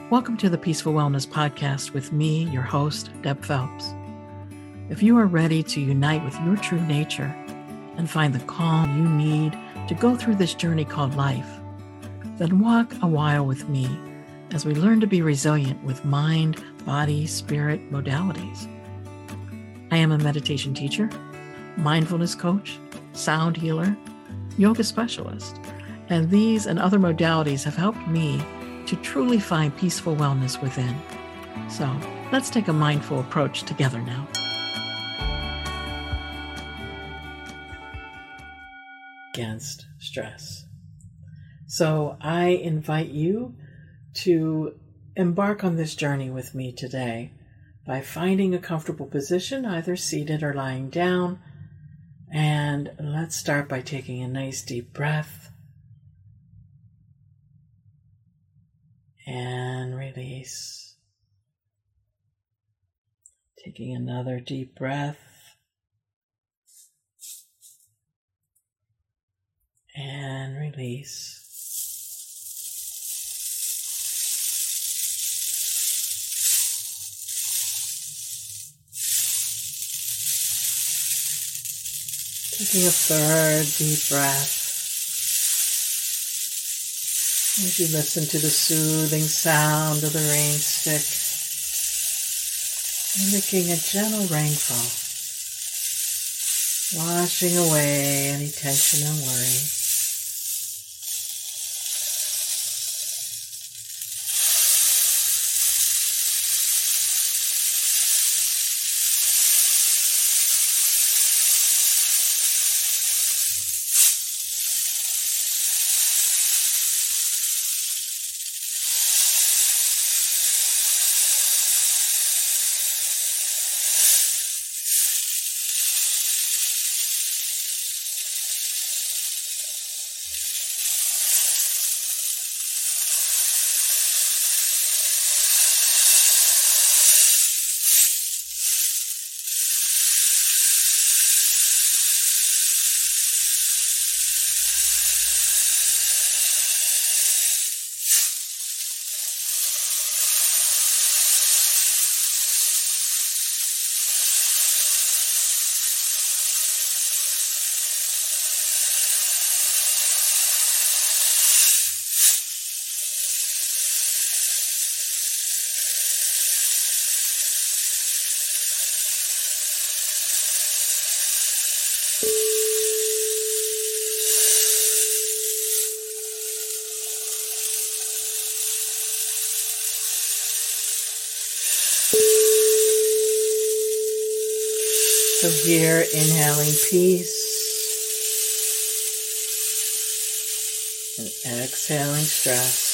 Welcome to the Peaceful Wellness Podcast with me, your host, Deb Phelps. If you are ready to unite with your true nature and find the calm you need to go through this journey called life, then walk a while with me as we learn to be resilient with mind, body, spirit modalities. I am a meditation teacher, mindfulness coach, sound healer, yoga specialist, and these and other modalities have helped me to truly find peaceful wellness within. So let's take a mindful approach together now. Against stress. So I invite you to embark on this journey with me today by finding a comfortable position, either seated or lying down. And let's start by taking a nice deep breath. And release. Taking another deep breath. And release. Taking a third deep breath. As you listen to the soothing sound of the rain stick, mimicking a gentle rainfall, washing away any tension and worry. So here, inhaling peace and exhaling stress.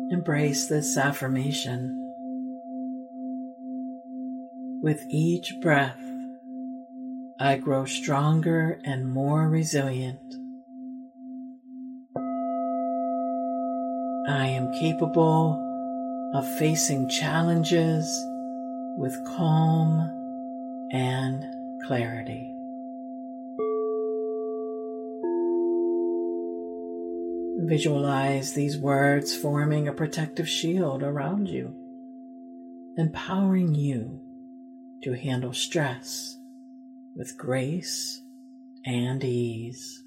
Embrace this affirmation. With each breath, I grow stronger and more resilient. I am capable of facing challenges with calm and clarity. Visualize these words forming a protective shield around you, empowering you to handle stress with grace and ease.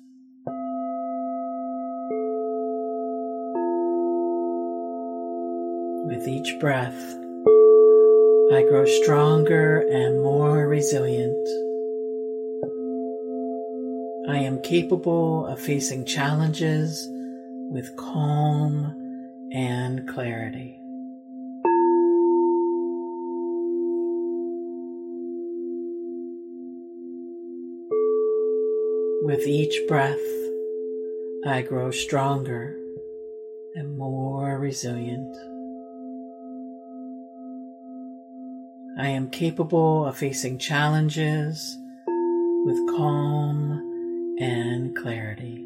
With each breath, I grow stronger and more resilient. I am capable of facing challenges with calm and clarity. With each breath, I grow stronger and more resilient. I am capable of facing challenges with calm and clarity.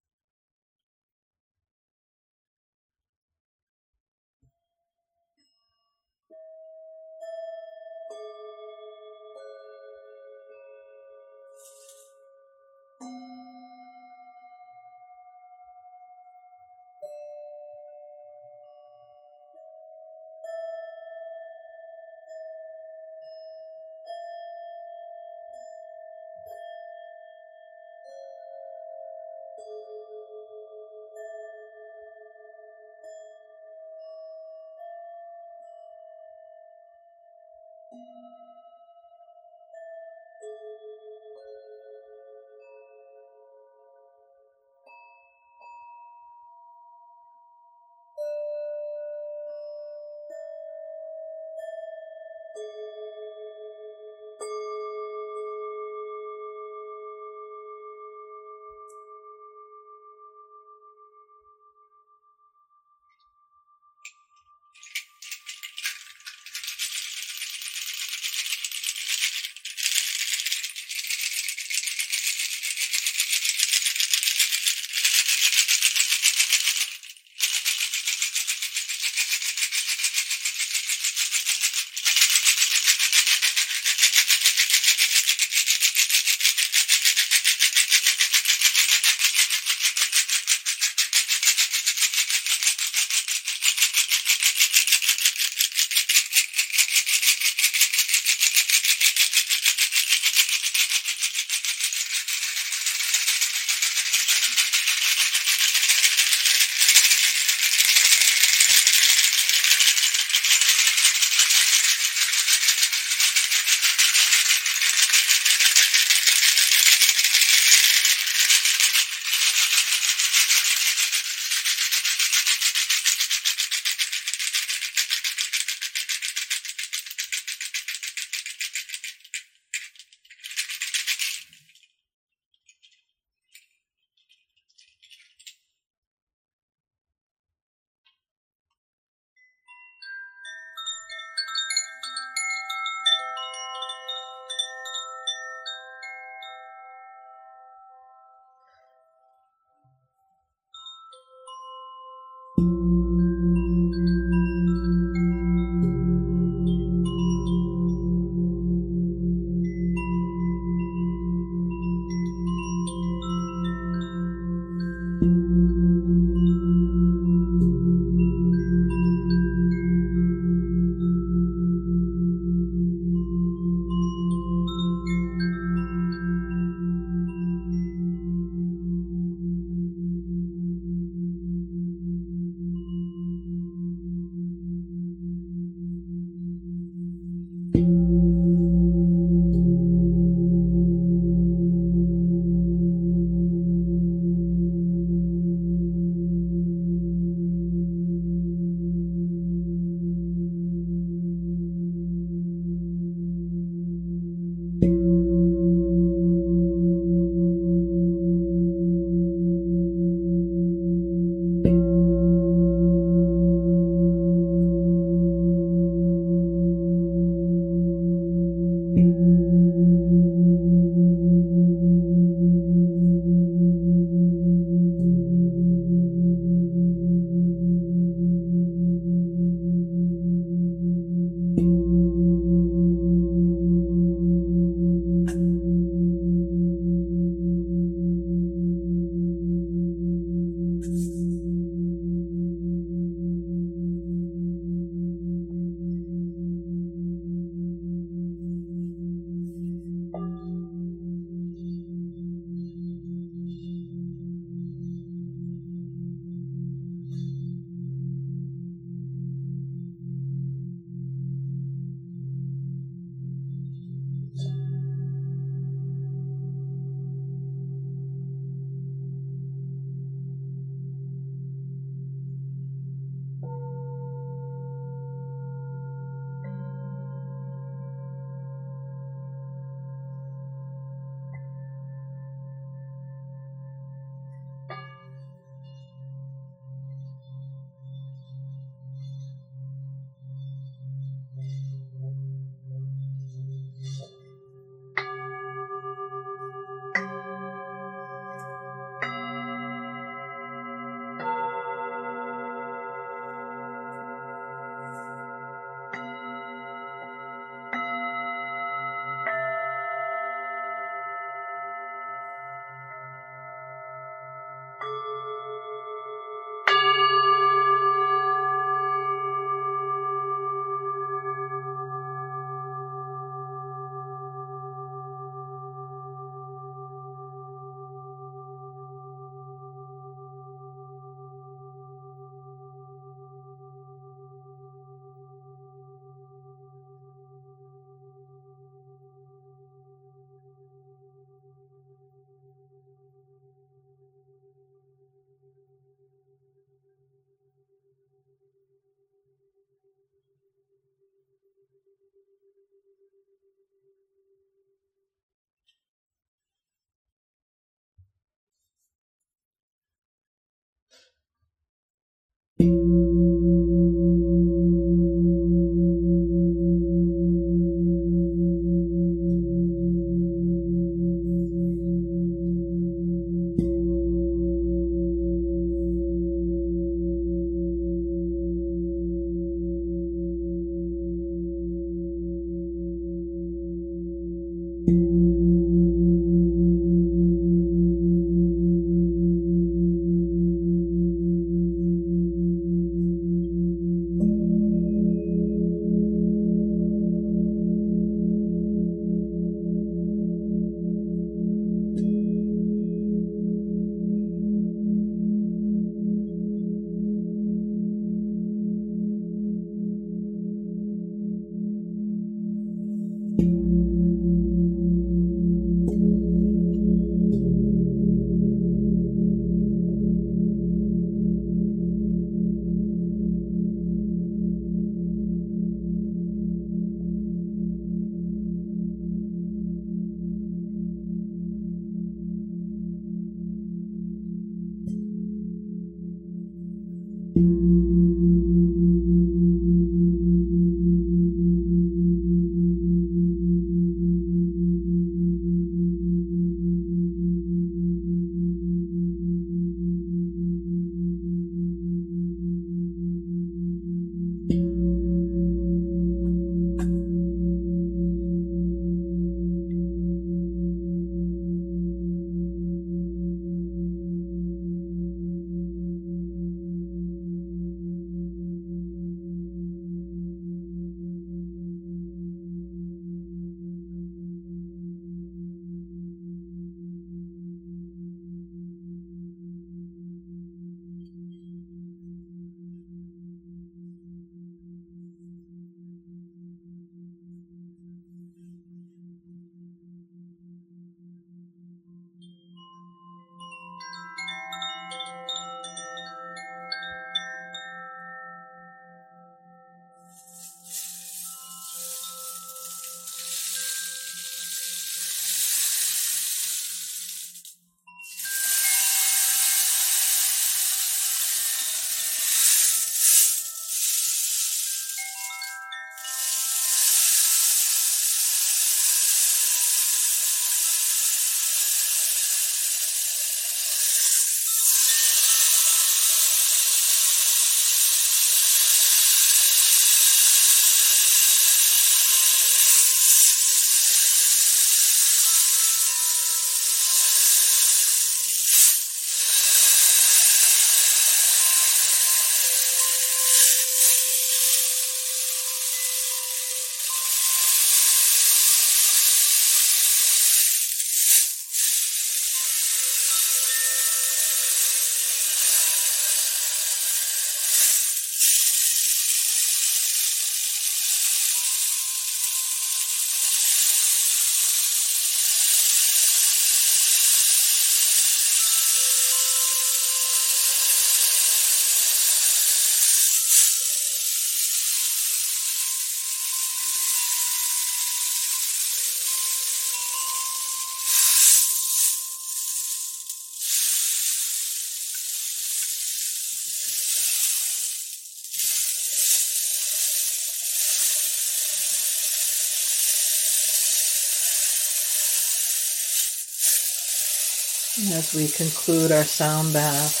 And as we conclude our sound bath,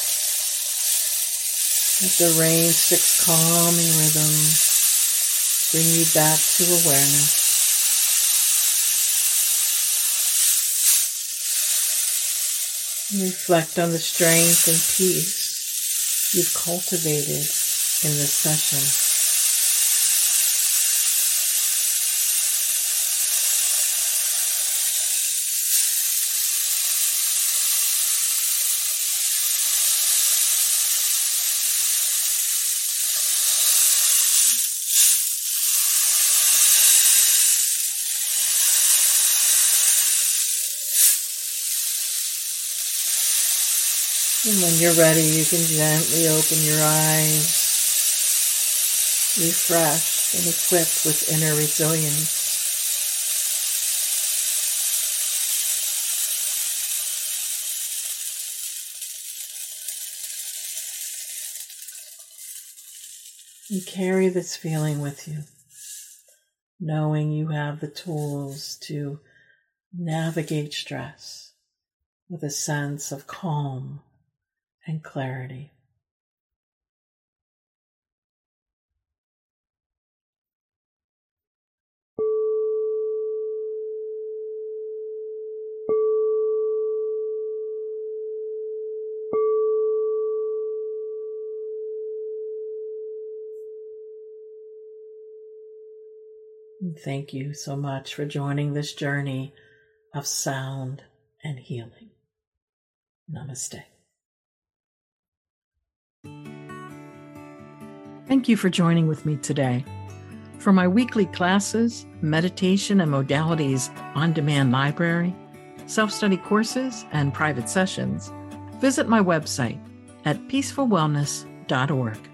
let the rain six calming rhythm bring you back to awareness. And reflect on the strength and peace you've cultivated in this session. And when you're ready, you can gently open your eyes, refreshed and equipped with inner resilience. You carry this feeling with you, knowing you have the tools to navigate stress with a sense of calm and clarity. Thank you so much for joining this journey of sound and healing. Namaste. Thank you for joining with me today. For my weekly classes, meditation and modalities on-demand library, self-study courses, and private sessions, visit my website at peacefulwellness.org.